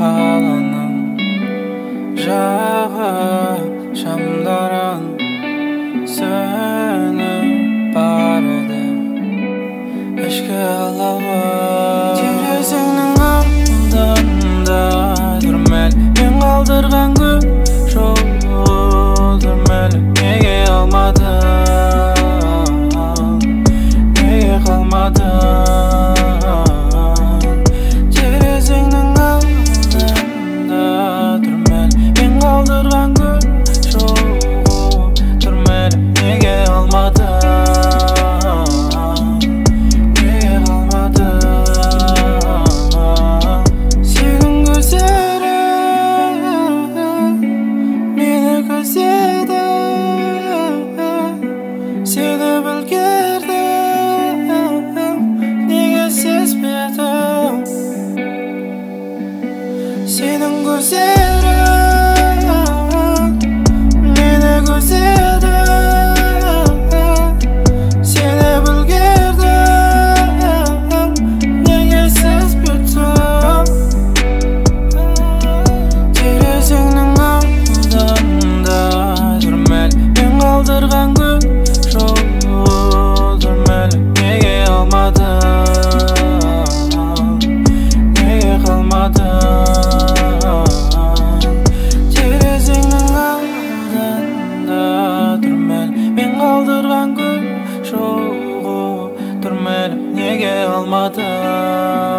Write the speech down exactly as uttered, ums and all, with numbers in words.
қаланың жағы шамдарын сөніп барады ішкі алауы. Терезеңнің алдында түрмәл мен қалдырған гүл жол түрмәл. Неге алмадың, неге қалмадың? Терезеңнің алдында түрмәл мен қалдырған гүл жол түрмәл. Неге алмадың, неге қалмадың? Сенің көздерің мені көздеді, сені білгердім, неге сезбедің? Сенің көздерің мені көздеді, сені білгердім, неге сезбедің? Терезеңнің алдында түрмәл мен қалдырған гүл жол түрмәл. Неге алмадың, неге қалмадың? Терезеңнің алдында түрмәл мен қалдырған гүл жол түрмәл. Неге алмадың?